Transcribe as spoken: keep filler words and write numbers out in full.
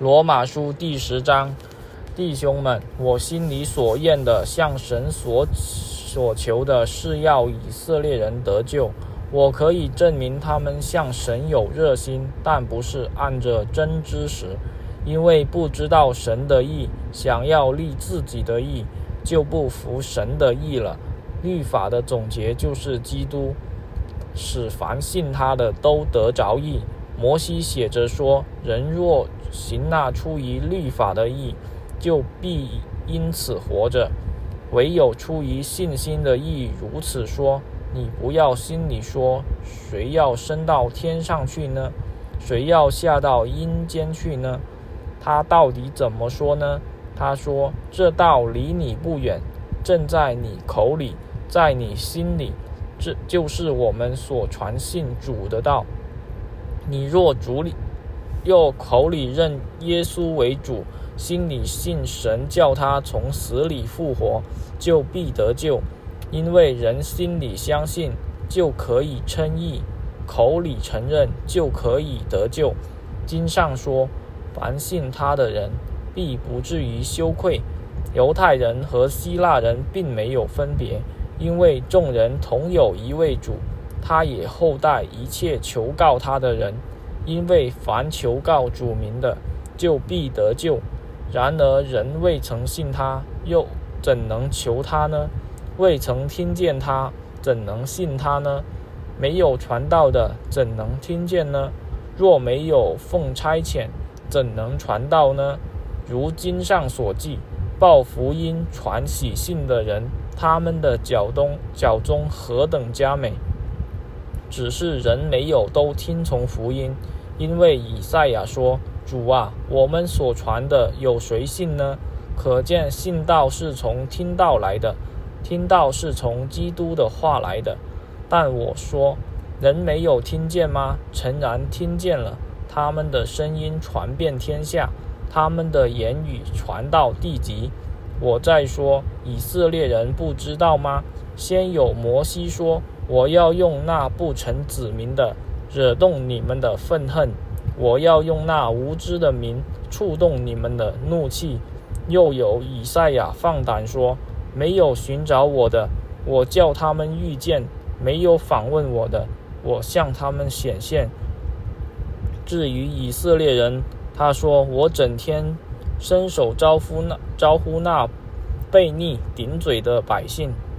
罗马书第十章，弟兄们，我心里所愿的，向神所所求的是要以色列人得救。我可以证明他们向神有热心，但不是按着真知识，因为不知道神的义，想要立自己的义，就不服神的义了。律法的总结就是基督，使凡信他的都得着义。摩西写着说，人若行那出于律法的义，就必因此活着。唯有出于信心的义，如此说，你不要心里说，谁要升到天上去呢？谁要下到阴间去呢？他到底怎么说呢？他说，这道离你不远，正在你口里，在你心里，这就是我们所传信主的道。你若主里又口里认耶稣为主，心里信神叫他从死里复活，就必得救。因为人心里相信，就可以称义，口里承认，就可以得救。经上说，凡信他的人，必不至于羞愧。犹太人和希腊人并没有分别，因为众人同有一位主，他也厚待一切求告他的人。因为凡求告主名的，就必得救。然而人未曾信他，又怎能求他呢？未曾听见他，怎能信他呢？没有传道的，怎能听见呢？若没有奉差遣，怎能传道呢？如经上所记，报福音传喜信的人，他们的脚中脚中何等佳美！只是人没有都听从福音。因为以赛亚说，主啊，我们所传的有谁信呢？可见信道是从听道来的，听道是从基督的话来的。但我说，人没有听见吗？诚然听见了，他们的声音传遍天下，他们的言语传到地极。我再说，以色列人不知道吗？先有摩西说，我要用那不成子民的惹动你们的愤恨，我要用那无知的民触动你们的怒气。又有以赛亚放胆说，没有寻找我的，我叫他们遇见；没有访问我的，我向他们显现。至于以色列人，他说，我整天伸手招呼那招呼那悖逆顶嘴的百姓，